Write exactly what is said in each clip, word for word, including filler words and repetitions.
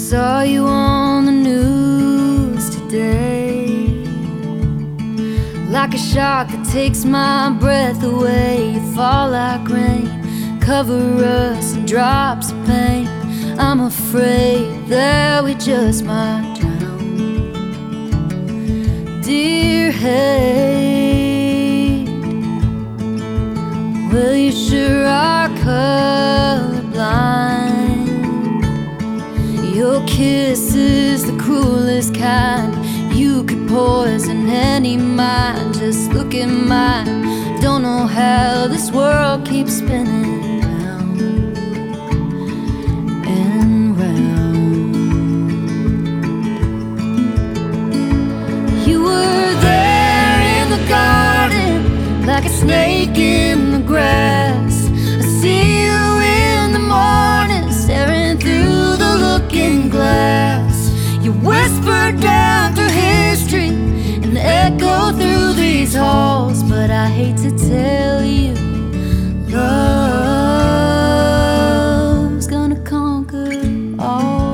saw you on the news today, like a shark that takes my breath away. You fall like rain, cover us in drops of pain. I'm afraid that we just might drown. Dear hate, well, you sure are colorblind. Your kiss is the cruelest kind. You could poison any mind. Just look at mine. Don't know how this world keeps spinning round and round. You were there in the garden, like a snake in the grass. I see you in the morning, staring through the looking glass. You whisper down through history and echo through these halls. But I hate to tell you, love's gonna conquer all.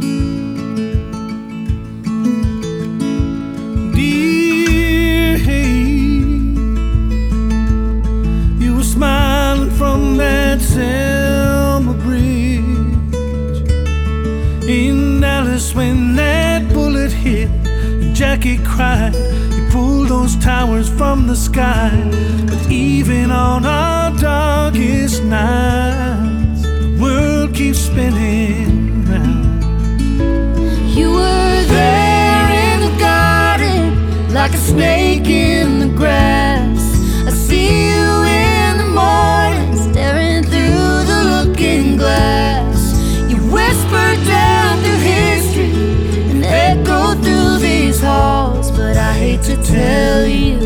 Dear hate, you were smiling from that Selma bridge in Dallas when that bullet hit and Jackie cried. You pulled those towers from the sky. But even on our darkest nights, the world keeps spinning round. You were there in the garden, like a snake in the grass. I see you in the morning, staring through the looking glass. You whisper down through history and echo through these halls. But I hate to tell you,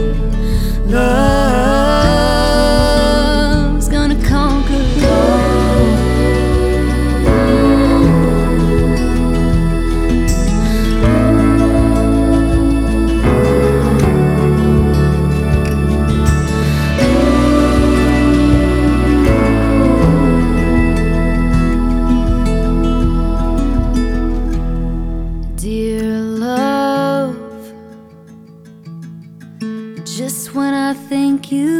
love's gonna conquer all. Dear love, just when I think you